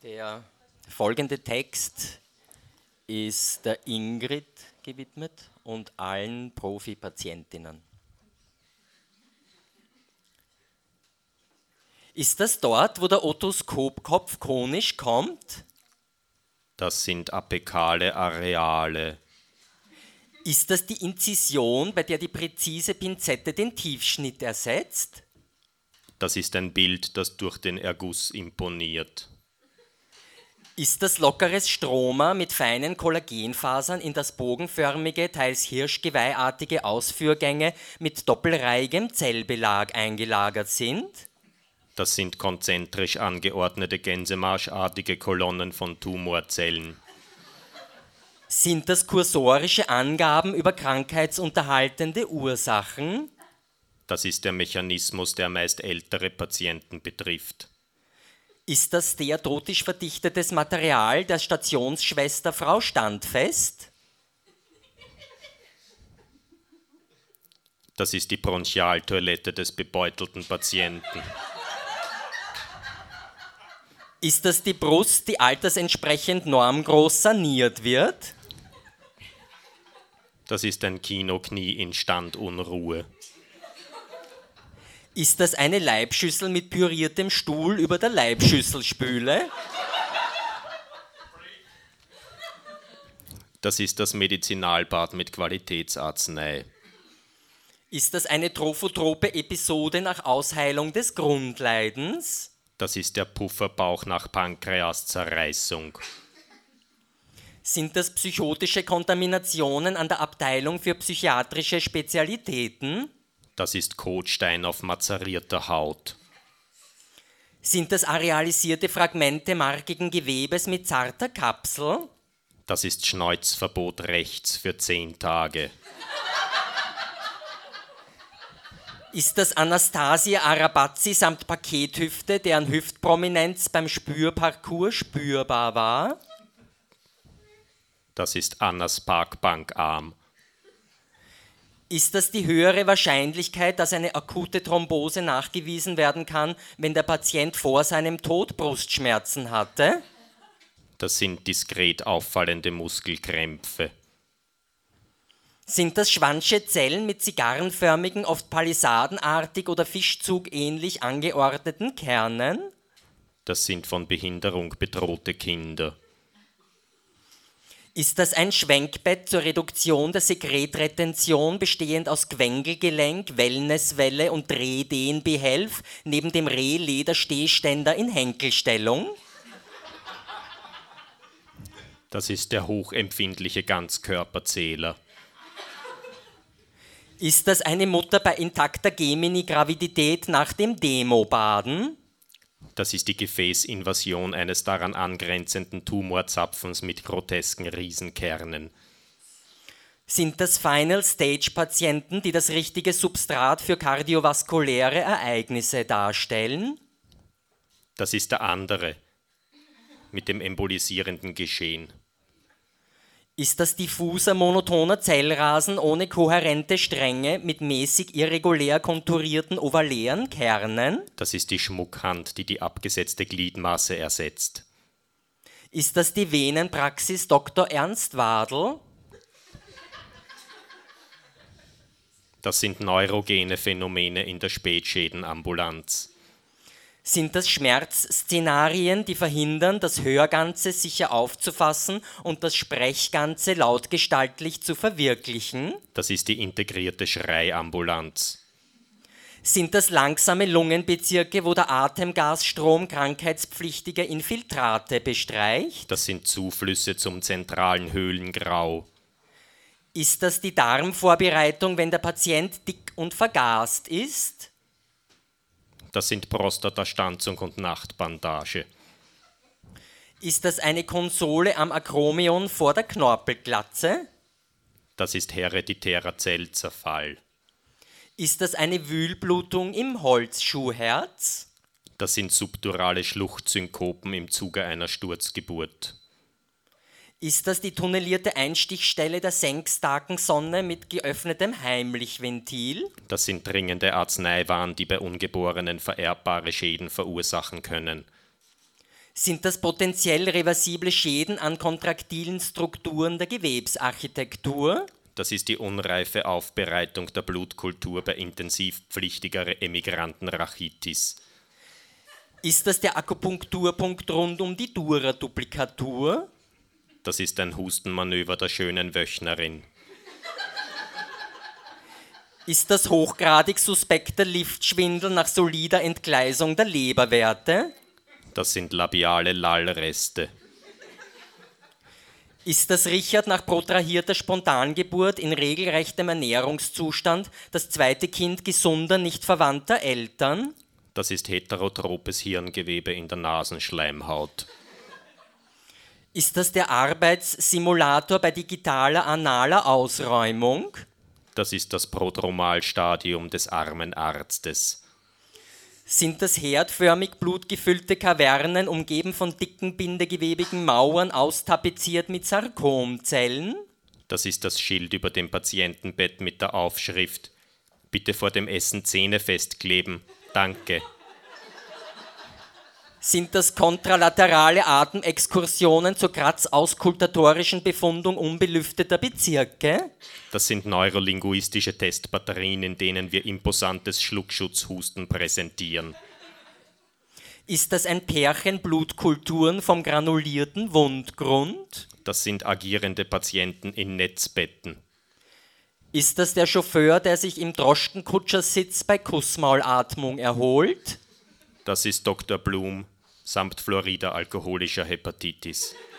Der folgende Text ist der Ingrid gewidmet und allen Profi-Patientinnen. Ist das dort, wo der Otoskopkopf konisch kommt? Das sind apikale Areale. Ist das die Inzision, bei der die präzise Pinzette den Tiefschnitt ersetzt? Das ist ein Bild, das durch den Erguss imponiert. Ist das lockeres Stroma mit feinen Kollagenfasern in das bogenförmige, teils hirschgeweihartige Ausführgänge mit doppelreihigem Zellbelag eingelagert sind? Das sind konzentrisch angeordnete gänsemarschartige Kolonnen von Tumorzellen. Sind das kursorische Angaben über krankheitsunterhaltende Ursachen? Das ist der Mechanismus, der meist ältere Patienten betrifft. Ist das steatotisch verdichtetes Material der Stationsschwester Frau Standfest? Das ist die Bronchialtoilette des bebeutelten Patienten. Ist das die Brust, die altersentsprechend normgroß saniert wird? Das ist ein Kinoknie in Standunruhe. Ist das eine Leibschüssel mit püriertem Stuhl über der Leibschüsselspüle? Das ist das Medizinalbad mit Qualitätsarznei. Ist das eine trophotrope Episode nach Ausheilung des Grundleidens? Das ist der Pufferbauch nach Pankreaszerreißung. Sind das psychotische Kontaminationen an der Abteilung für psychiatrische Spezialitäten? Das ist Kotstein auf mazerierter Haut. Sind das arealisierte Fragmente markigen Gewebes mit zarter Kapsel? Das ist Schneuzverbot rechts für 10 Tage. Ist das Anastasia Arabazzi samt Pakethüfte, deren Hüftprominenz beim Spürparcours spürbar war? Das ist Annas Parkbankarm. Ist das die höhere Wahrscheinlichkeit, dass eine akute Thrombose nachgewiesen werden kann, wenn der Patient vor seinem Tod Brustschmerzen hatte? Das sind diskret auffallende Muskelkrämpfe. Sind das Schwannsche Zellen mit zigarrenförmigen, oft palisadenartig oder fischzugähnlich angeordneten Kernen? Das sind von Behinderung bedrohte Kinder. Ist das ein Schwenkbett zur Reduktion der Sekretretention, bestehend aus Quengelgelenk, Wellnesswelle und Drehdehnbehelf, neben dem Rehlederstehständer in Henkelstellung? Das ist der hochempfindliche Ganzkörperzähler. Ist das eine Mutter bei intakter Gemini-Gravidität nach dem Demobaden? Das ist die Gefäßinvasion eines daran angrenzenden Tumorzapfens mit grotesken Riesenkernen. Sind das Final-Stage-Patienten, die das richtige Substrat für kardiovaskuläre Ereignisse darstellen? Das ist der andere, mit dem embolisierenden Geschehen. Ist das diffuser, monotoner Zellrasen ohne kohärente Stränge mit mäßig irregulär konturierten ovalären Kernen? Das ist die Schmuckhand, die die abgesetzte Gliedmaße ersetzt. Ist das die Venenpraxis Dr. Ernst Wadl? Das sind neurogene Phänomene in der Spätschädenambulanz. Sind das Schmerzszenarien, die verhindern, das Hörganze sicher aufzufassen und das Sprechganze lautgestaltlich zu verwirklichen? Das ist die integrierte Schreiambulanz. Sind das langsame Lungenbezirke, wo der Atemgasstrom krankheitspflichtige Infiltrate bestreicht? Das sind Zuflüsse zum zentralen Höhlengrau. Ist das die Darmvorbereitung, wenn der Patient dick und vergast ist? Das sind Prostatastanzung und Nachtbandage. Ist das eine Konsole am Akromion vor der Knorpelglatze? Das ist hereditärer Zellzerfall. Ist das eine Wühlblutung im Holzschuhherz? Das sind subdurale Schluchtsynkopen im Zuge einer Sturzgeburt. Ist das die tunnelierte Einstichstelle der Senkstakensonne mit geöffnetem Heimlichventil? Das sind dringende Arzneiwaren, die bei Ungeborenen vererbbare Schäden verursachen können. Sind das potenziell reversible Schäden an kontraktilen Strukturen der Gewebsarchitektur? Das ist die unreife Aufbereitung der Blutkultur bei intensivpflichtiger Emigrantenrachitis. Ist das der Akupunkturpunkt rund um die Dura-Duplikatur? Das ist ein Hustenmanöver der schönen Wöchnerin. Ist das hochgradig suspekter Liftschwindel nach solider Entgleisung der Leberwerte? Das sind labiale Lallreste. Ist das Richard nach protrahierter Spontangeburt in regelrechtem Ernährungszustand das zweite Kind gesunder, nicht verwandter Eltern? Das ist heterotropes Hirngewebe in der Nasenschleimhaut. Ist das der Arbeitssimulator bei digitaler analer Ausräumung? Das ist das Prodromalstadium des armen Arztes. Sind das herdförmig blutgefüllte Kavernen, umgeben von dicken bindegewebigen Mauern, austapeziert mit Sarkomzellen? Das ist das Schild über dem Patientenbett mit der Aufschrift: Bitte vor dem Essen Zähne festkleben. Danke. Sind das kontralaterale Atemexkursionen zur kratzauskultatorischen Befundung unbelüfteter Bezirke? Das sind neurolinguistische Testbatterien, in denen wir imposantes Schluckschutzhusten präsentieren. Ist das ein Pärchen Blutkulturen vom granulierten Wundgrund? Das sind agierende Patienten in Netzbetten. Ist das der Chauffeur, der sich im Droschkenkutschersitz bei Kussmaulatmung erholt? Das ist Dr. Blum samt Florida alkoholischer Hepatitis.